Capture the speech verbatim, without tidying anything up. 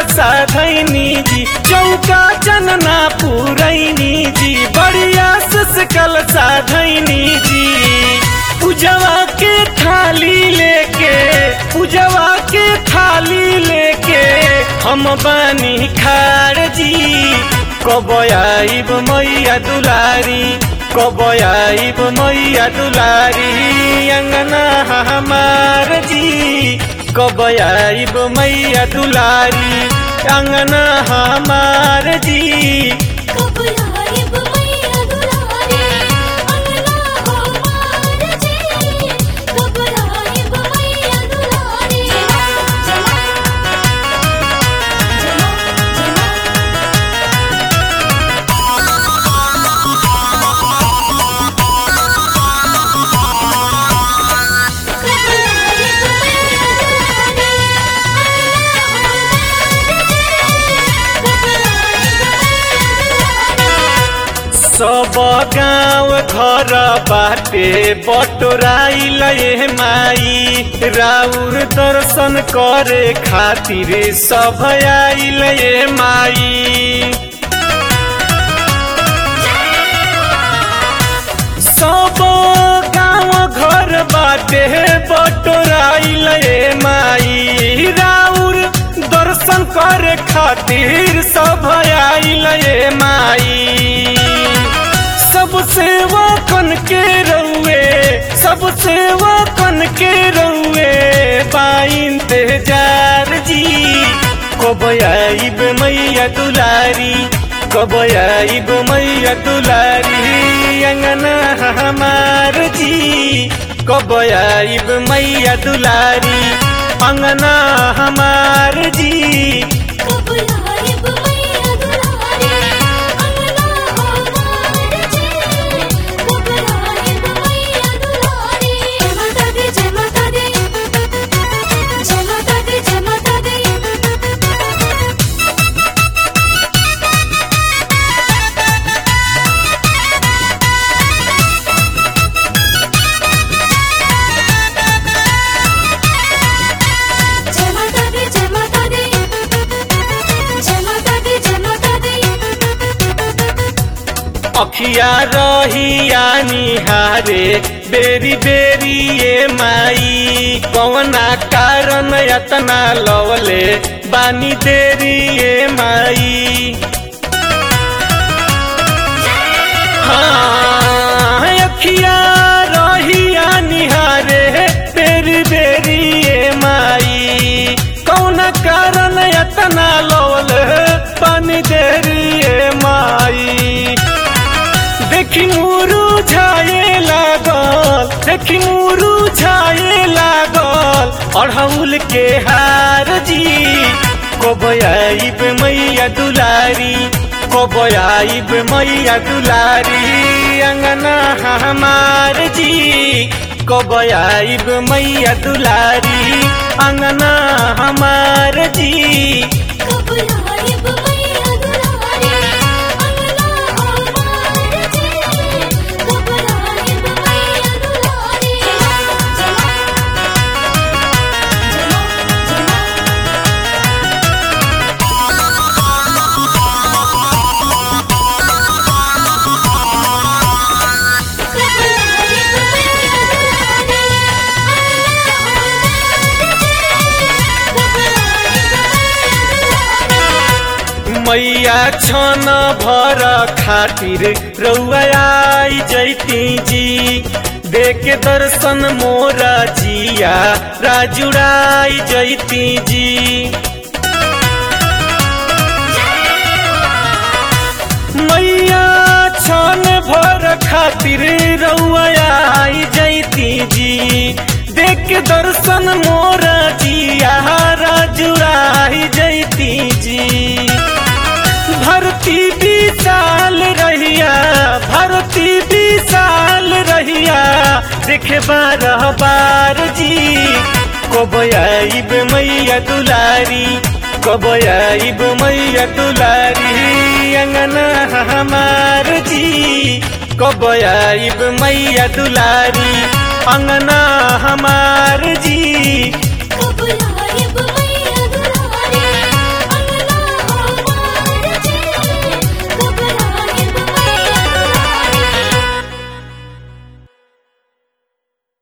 साधैनी जी चौका चनना पुरैनी जी बढ़िया कल साधैनी जी पूजवा के थाली लेके पूजवा के थाली लेके हम बानी खार जी कब आइब मैया दुलारी कब आइब मैया दुलारी अंगना हमार जी कब आइब मैया दुलारी अंगना हमार जी कब आइब मैया दुलारी अंगना हमार जी कब आइब मैया दुलारी सब गाँव घर बाटे बटोराइल ये माई राउर दर्शन करे खातिर सब आइल ये माई सब गाँव घर बाटे बटोराइल ये माई राउर दर्शन करे खातिर सब आइल ये माई सब सेवा कन के रउए सब सेवा कन के रउए बाइंतजार जी कब आइब मैया दुलारी कब आइब मैया दुलारी अंगना हमार जी कब आइब मैया दुलारी अंगना हमार जी कब आइब मैया दुलारी अंगना हमार जी कब आइब मैया दुलारी जय माता दी जय माता दी जय माता दी जय माता दी जय माता दी जय माता दी जय माता दी जय माता दी अखिया रहिया निहारे बेरी बेरी ये माई कौना कारण यतना लवले बानी देरी ये माई हाँ अखिया रहिया निहारे बेरी बेरी ये माई कौना कारण यतना लवले बानी देरी ये माई देखी मुरझाए लागल देखी मुरझाए लागल अढ़ौल के हार जी कब आइब मैया दुलारी कब आइब मैया दुलारी अंगना हमार जी कब आइब मैया दुलारी अंगना हमार जी कब आइब मैया दुलारी अंगना हमार जी कब आइब मैया दुलारी मैया छन भर खातिर रउआ आई जैती जी देख दर्शन मोरा जिया राजुड़ाई जैती जी मैया छन भर खातिर रउआ आई जैती जी देख दर्शन मोरा जिया राजुड़ाई जैती जी भरती विशाल रहिया भरती विशाल रहिया देखे बारह बार जी कब आइब मैया दुलारी कब आइब मैया दुलारी अंगना हमार जी कब आइब मैया दुलारी अंगना हमार जी